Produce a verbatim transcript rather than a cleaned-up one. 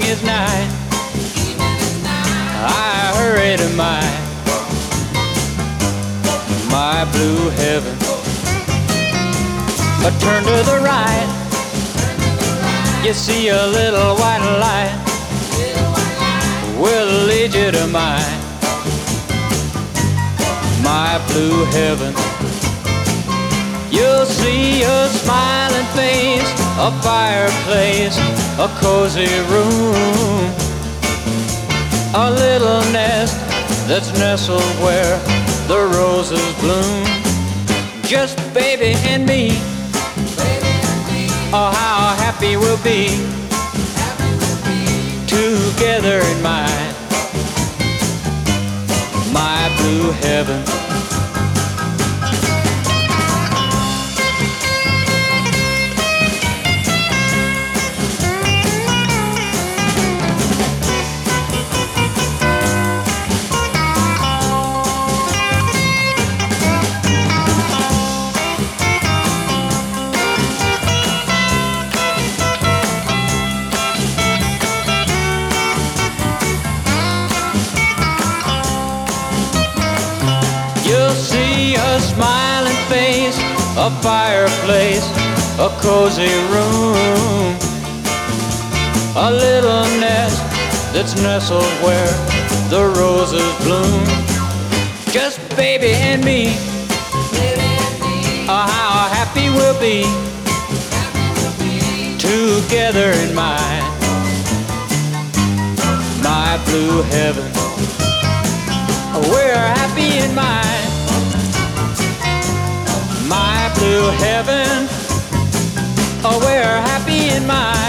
is nigh. I hurry to my, my blue heaven. I turn to the right, you see a little white light will lead you to my, my blue heaven. You'll see a smiling face, a fireplace, a cozy room, a little nest that's nestled where the roses bloom. Just baby and me, oh how happy we'll be together in my, my blue heaven. You'll see a smiling face, a fireplace, a cozy room, a little nest that's nestled where the roses bloom. Just baby and me, oh how happy we'll be together in my, my blue heaven. We're happy in my, my blue heaven. Oh, we're happy in my